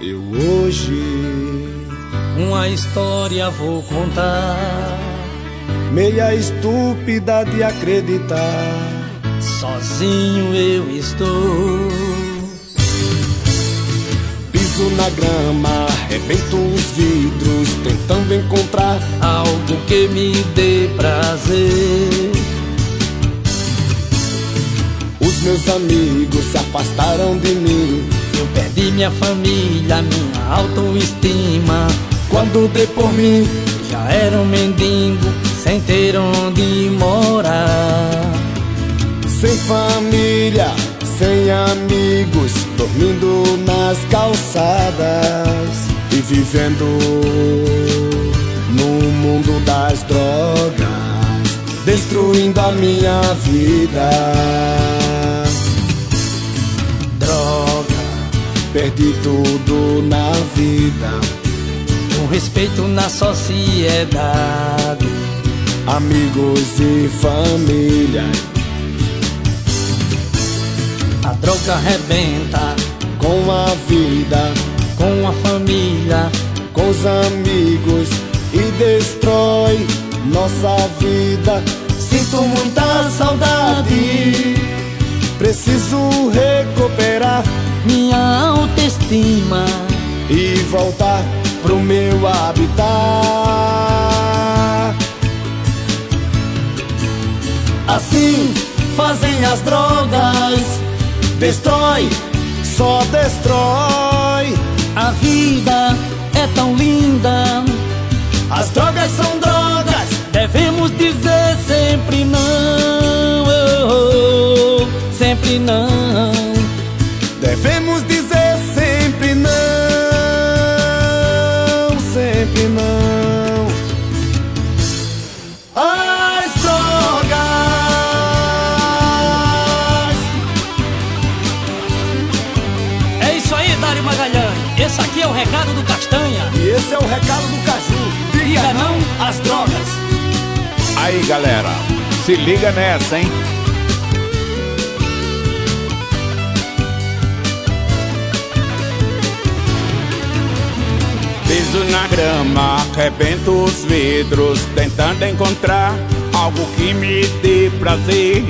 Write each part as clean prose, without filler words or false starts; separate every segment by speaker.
Speaker 1: Eu hoje
Speaker 2: uma história vou contar,
Speaker 1: meia estúpida de acreditar.
Speaker 2: Sozinho eu estou,
Speaker 1: piso na grama, arrebento os vidros, tentando encontrar
Speaker 2: algo que me dê prazer.
Speaker 1: Os meus amigos se afastaram de mim,
Speaker 2: eu perdi minha família, minha autoestima.
Speaker 1: Quando dei por mim,
Speaker 2: já era um mendigo, sem ter onde morar.
Speaker 1: sem família, sem amigos, dormindo nas calçadas e vivendo no mundo das drogas, destruindo a minha vida.
Speaker 2: Droga,
Speaker 1: perdi tudo na vida,
Speaker 2: o respeito na sociedade,
Speaker 1: amigos e família.
Speaker 2: A droga arrebenta
Speaker 1: Com a vida,
Speaker 2: com a família,
Speaker 1: com os amigos e destrói nossa vida.
Speaker 2: sinto muita saudade,
Speaker 1: Preciso recuperar
Speaker 2: minha autoestima
Speaker 1: e voltar pro meu habitat.
Speaker 2: assim fazem as drogas,
Speaker 1: Destrói, só destrói.
Speaker 2: a vida é tão linda.
Speaker 1: As drogas são drogas,
Speaker 2: Devemos dizer sempre não, oh, oh, sempre não.
Speaker 1: devemos dizer sempre não, sempre não. As drogas.
Speaker 2: É isso aí, Dário Magalhães. Esse aqui é o recado do Castanha.
Speaker 1: E esse é o recado do Caju.
Speaker 2: Diga não às drogas.
Speaker 3: Aí, galera, se liga nessa, hein? Piso na grama, arrebento os vidros, tentando encontrar algo que me dê prazer.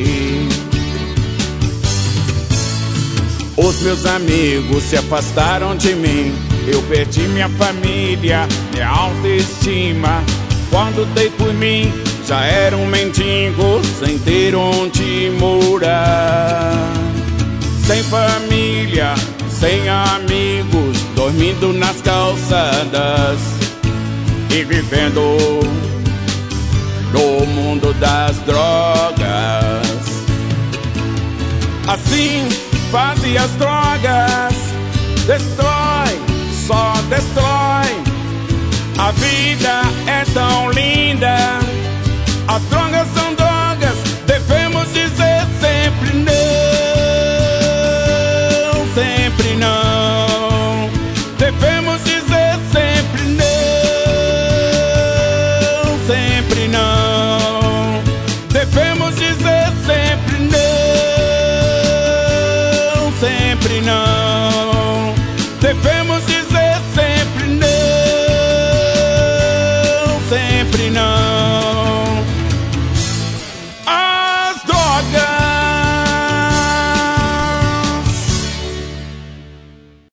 Speaker 3: Os meus amigos se afastaram de mim, eu perdi minha família, minha autoestima. Quando dei por mim, já era um mendigo, sem ter onde morar. Sem família, sem amigos, dormindo nas calçadas e vivendo no mundo das drogas. Assim fazem as drogas, destrói, só destrói. A vida é tão linda, as drogas são drogas, devemos dizer sempre não, sempre não. Devemos dizer sempre não, sempre não. Devemos dizer sempre não, sempre não. Devemos dizer sempre não, sempre não.